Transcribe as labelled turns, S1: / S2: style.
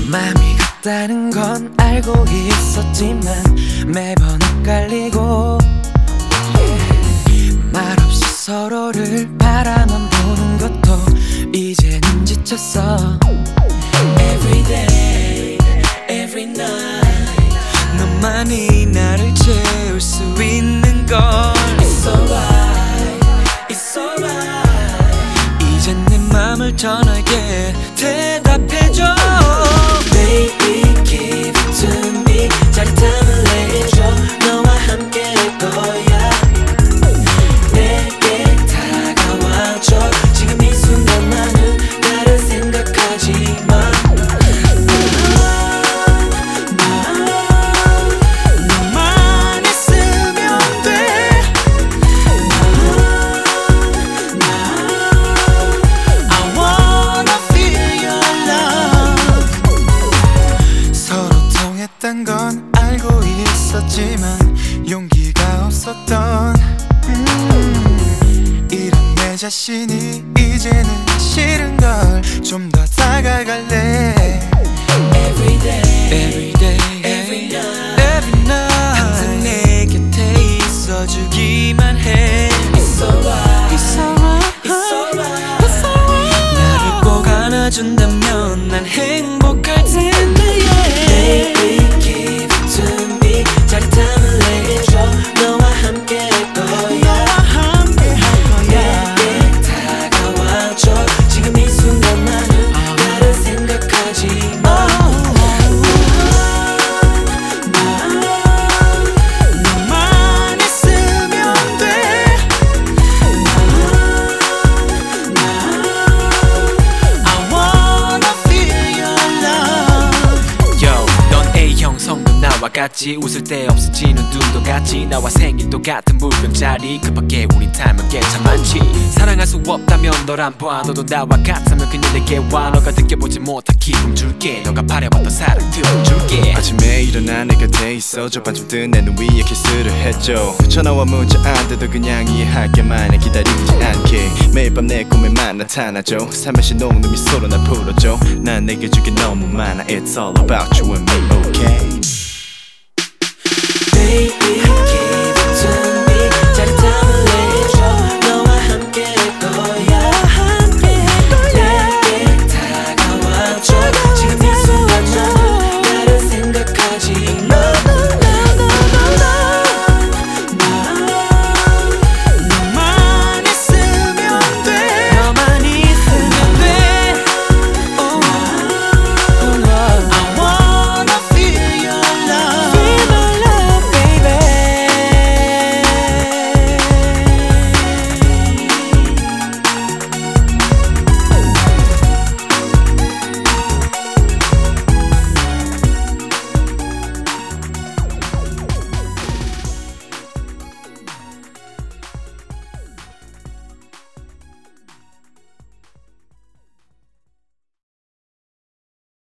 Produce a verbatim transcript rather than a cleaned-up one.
S1: 맘이 같다는 건 알고 있었지만 매번 헷갈리고 yeah. 말없이 서로를 바라만 보는 것도 이제는 지쳤어. Everyday, every night 너만이 나를 채울 수 있는 걸. It's alright, it's alright 이젠 내 맘을 전하게 대답해줘. Baby give it to me 짜릿함을 내줘. 너와 함께 할 거야. 내게 다가와줘. 지금 이 순간만은 나를 생각하지 마. 너만 있으면 돼. I wanna feel your love. 서로 통했던 건 알고 있었지만 용기가 없었던 음, 이런 내 자신이 이제는 싫은걸. 좀 더 다가갈래. Everyday, everyday, every night, every night 항상 내 곁에 있어주기만 해. It's alright, it's alright, it's alright, it's alright 나를 꼭 안아준다면 난 행복할 텐데 yeah. Baby give it to me 짜릿함을 내줘. 너와 함께 할 거야. 내게 다가와줘. 지금 이 순간만은 나를 생각하지 마. 너만 있으면 돼. I wanna feel your love. Yo, 넌 A형 성분 나와 같지. 웃을 때 없어지는 눈도 같지. 나와 생일도 같은 물병자리. 그 밖에 우린 닮은 게 참 많지. 사랑할 수 없다면 널 안 봐. 너도 나와 같으면 그냥 내게 와. 너가 느껴보지 못한 기쁨 줄게. 너가 바래봤던 사랑 들어줄게.
S2: 아침에 일어나 내 곁에 있어줘. 반쯤 뜬 내 눈 위에 키스를 해줘. 전화와 문자 안 돼도 그냥 이해할게. 마냥 기다리지 않게. 매일 밤 내 꿈에만 나타나줘. 살며시 녹는 미소로 날 풀어줘. 난 내게 줄게 너무 많아. It's all about you and me, okay?
S1: Baby